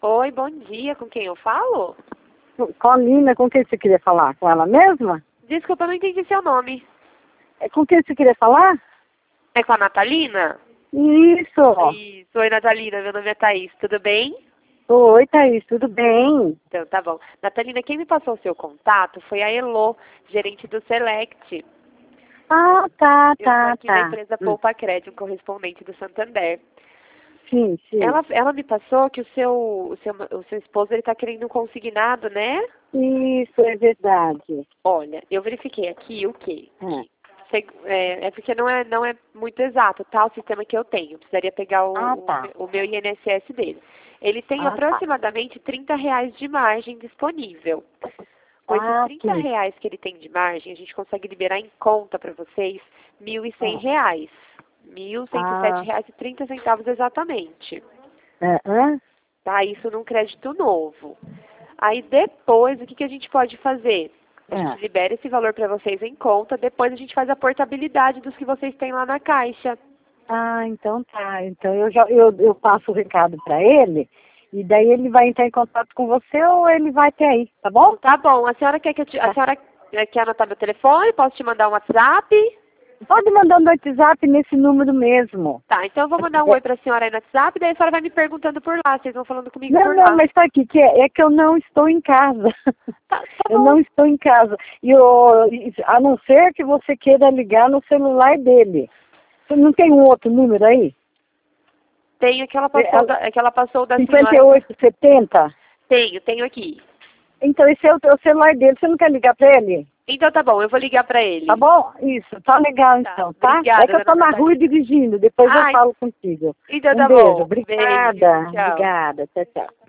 Oi, bom dia. Com quem eu falo? Colina, com quem você queria falar? Com ela mesma? Desculpa, eu não entendi seu nome. Com quem você queria falar? É com a Natalina? Isso. Isso. Oi, Natalina. Meu nome é Thaís. Tudo bem? Oi, Thaís, tudo bem? Então, tá bom. Natalina, quem me passou o seu contato foi a Elô, gerente do Select. Ah, tá. Eu estou aqui na empresa Poupa Crédito, correspondente do Santander. Sim. Ela me passou que o seu esposo está querendo um consignado, né? Isso, é verdade. Olha, eu verifiquei aqui o quê? É porque não é muito exato, tá? O sistema que eu tenho. Precisaria pegar o meu INSS dele. Ele tem aproximadamente R$ 30 de margem disponível. Com esses R$ 30 que ele tem de margem, a gente consegue liberar em conta para vocês R$ 1.100. R$ 1.107,30 exatamente. Tá? Isso num crédito novo. Aí depois, o que a gente pode fazer? A gente libera esse valor para vocês em conta, depois a gente faz a portabilidade dos que vocês têm lá na caixa. Ah, então tá. Então eu passo o recado para ele e daí ele vai entrar em contato com você ou ele vai até aí, tá bom? Tá bom. A senhora quer a senhora quer anotar meu telefone? Posso te mandar um WhatsApp? Pode mandar no WhatsApp nesse número mesmo. Tá, então eu vou mandar um oi pra senhora aí no WhatsApp, daí a senhora vai me perguntando por lá, vocês vão falando comigo por lá. Não, mas tá aqui, é que eu não estou em casa. Tá Eu bom. não estou em casa. A não ser que você queira ligar no celular dele. Você não tem um outro número aí? Tenho que ela passou da senhora. 5870? Tenho aqui. Então esse é o celular dele, você não quer ligar para ele? Então tá bom, eu vou ligar pra ele. Tá bom? Isso, tá legal então, tá? Obrigada, É que eu tô na rua dirigindo, depois eu falo contigo. Então Um tá beijo, bom. obrigada. Beijo, tchau. Obrigada, tchau.